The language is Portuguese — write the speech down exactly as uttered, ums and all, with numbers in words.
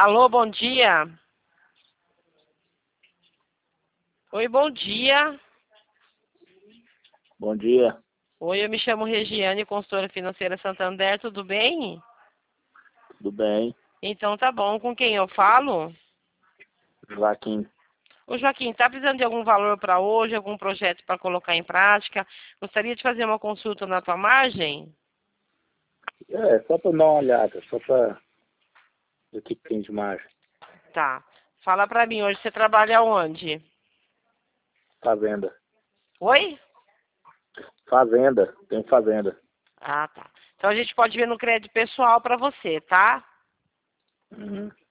Alô, bom dia. Oi, bom dia. Bom dia, Oi, eu me chamo Regiane, consultora financeira Santander, tudo bem? tudo bem? Então tá bom, com quem eu falo? Joaquim, Ô Joaquim, tá precisando de algum valor para hoje, algum projeto para colocar em prática? Gostaria de fazer uma consulta na tua margem? é só para dar uma olhada, só para ver o que que tem de margem. Tá. Fala pra mim, hoje você trabalha onde? Fazenda, Oi? fazenda, tem fazenda. Ah, tá. Então a gente pode ver no crédito pessoal para você, tá? Uhum.